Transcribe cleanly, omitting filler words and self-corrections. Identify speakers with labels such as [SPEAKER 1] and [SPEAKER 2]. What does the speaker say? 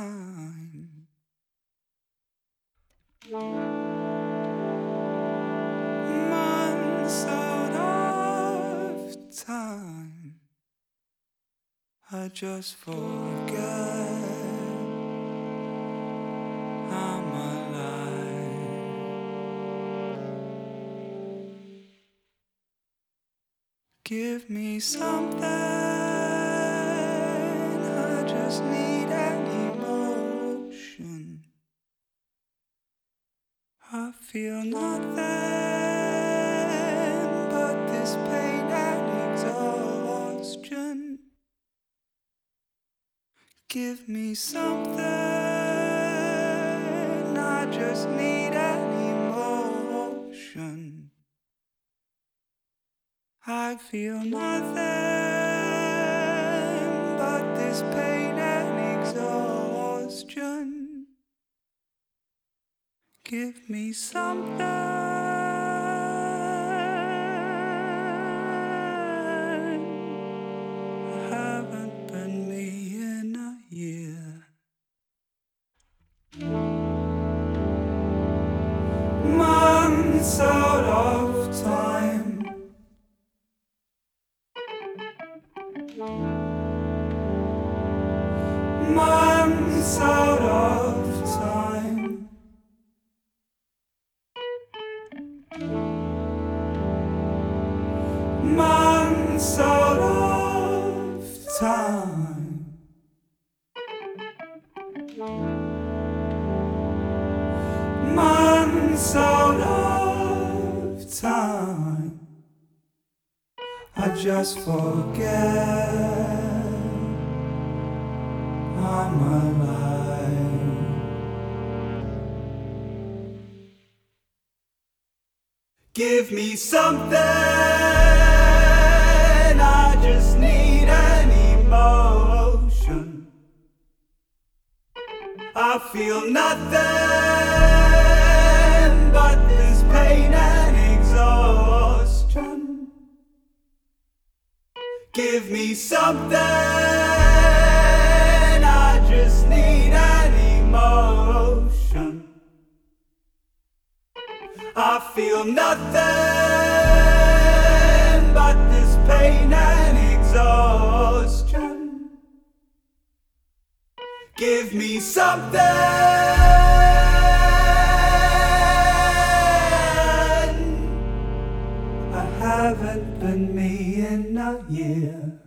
[SPEAKER 1] time. Months out of time, I just forget I'm alive. Give me something, I just need an emotion. I feel nothing but this pain and exhaustion. Give me something, I just need an emotion. I feel nothing but this pain and exhaustion. Give me something. I haven't been me in a year. Months out of time. Months out of time. Months out of time. Months out of time. I just forget I'm alive. Give me something, I just need an emotion. I feel nothing but this pain and exhaustion. Give me something, I just need an emotion. I feel nothing but this pain and exhaustion. Give me something. I haven't been me in a year.